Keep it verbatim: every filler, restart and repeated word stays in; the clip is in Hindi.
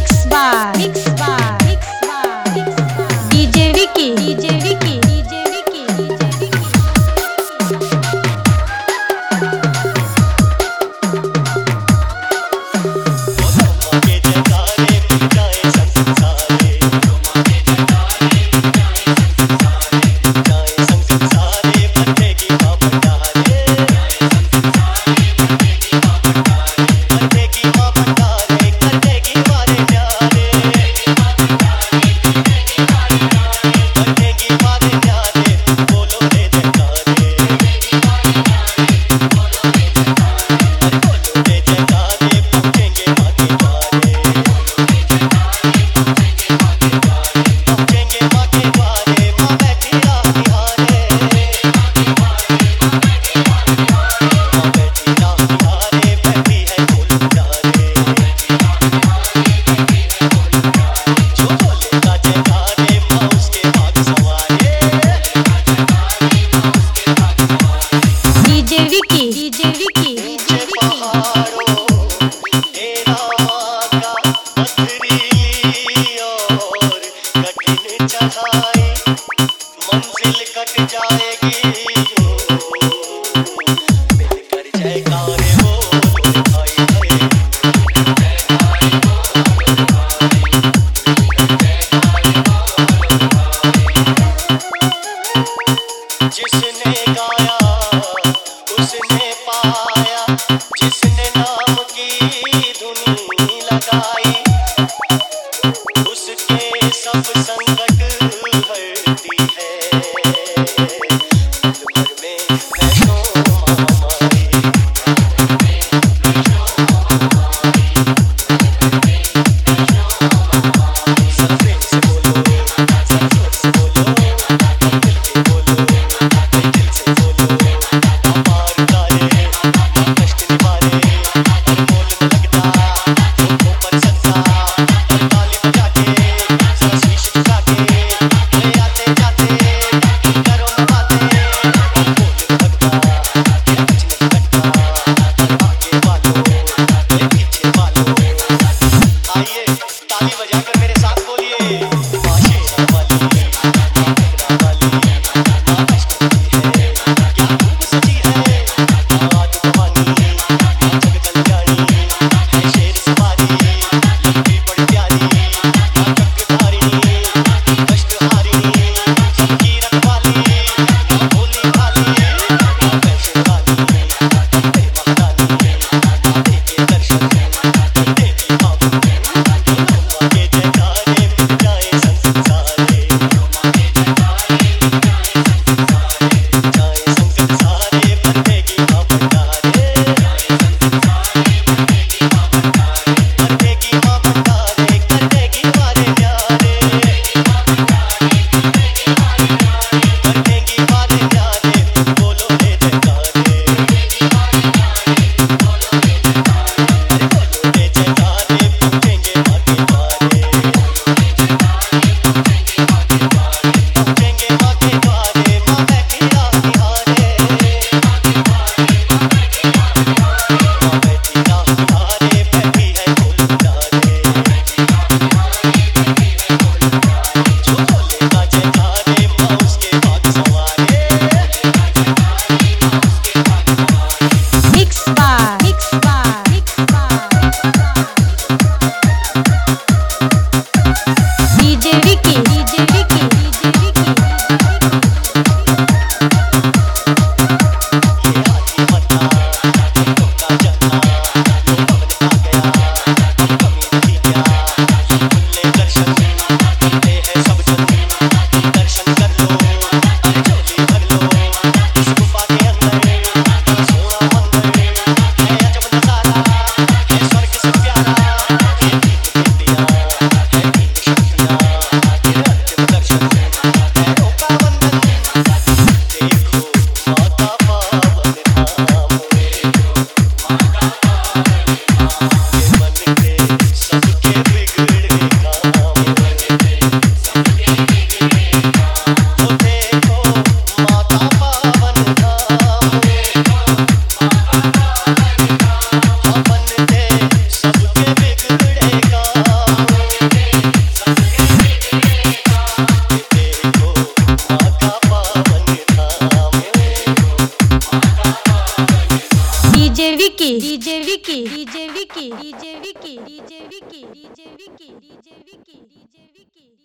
मिक्स बार मिक्स बार मिक्स बार DJ Vicky DJ Vicky DJ Vicky DJ Vicky मंजिल कट जाएगी मिलकर जयकारे बोल भाई जिसने गाया उसने पाया जिसने नाम की धुनी लगाई उसके सब संकट हरती है पल भर में वैष्णो महामारी सब प्रेम से बोलो सब जोर से बोलो दिल के बोलो दिल से बोलो अपार उतारे कष्ट निवारे और बोल में लगता ऊपर संसार और ताली बजा के शीश झुका के Vicky DJ Vicky DJ Vicky DJ Vicky DJ Vicky DJ Vicky DJ Vicky